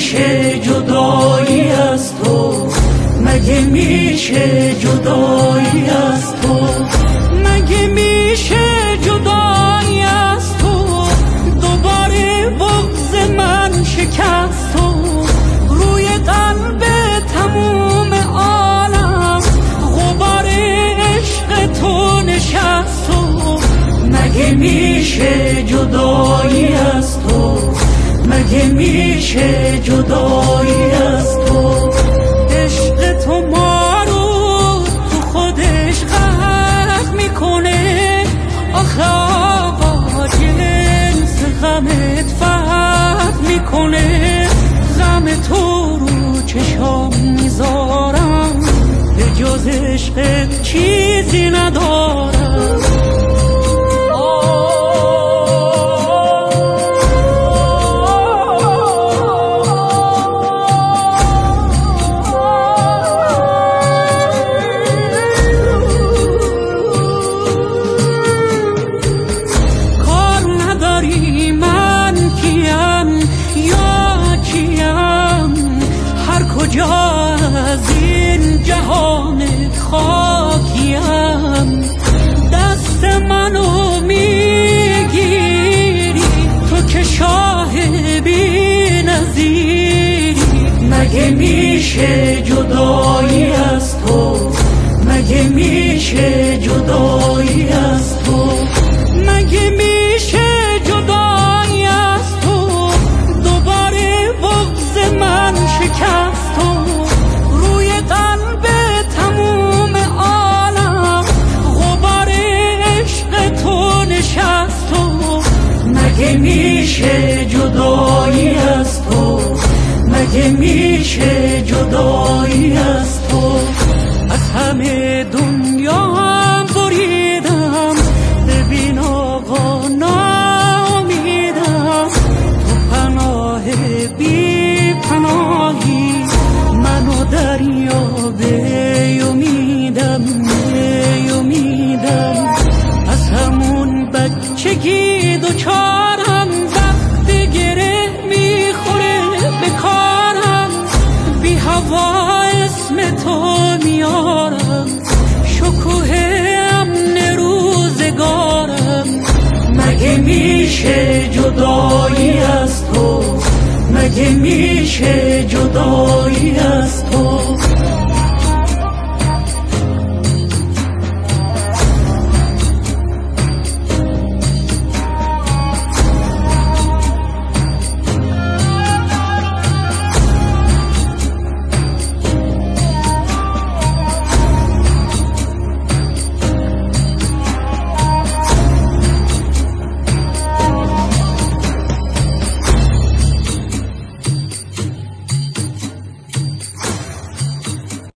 میشه جدایی از تو؟ مگه میشه جدایی از تو؟ مگه میشه جدایی از تو؟ دوباره بغض من شکست تو، روی قلب تموم عالم غبار عشق تو نشست تو. مگه میشه جدایی از تو؟ مگه میشه جدایی از تو؟ عشق تو ما رو تو خودش غرق میکنه، آخه آقا جنس غمت فرق میکنه. غم تو رو چشام میذارم، به جز عشق چیزی ندارم. کجا از این جهان خاکیم، دست منو میگیری تو که شاه بی نظیری. مگه میشه جدایی از تو؟ مگه میشه جدایی از تو؟ مگه میشه جدایی از تو؟ دوباره بغض من شکست تو، روی قلب تموم عالم غبار عشق تو نشست تو. مگه میشه جدایی از تو؟ مگه میشه جدایی از تو؟ از همه دنیا هم بریدم، ببین آقا ناامیدم. تو پناه بی پناهی، منو دریا بیومیدم بیومیدم. از همون بچگی دوچارم، وقتی گره میخوره به کارم، بی هوا اسم تو میارم، شکوه امن روزگارم. مگه میشه جدایی از تو؟ مگه میشه جدایی از تو؟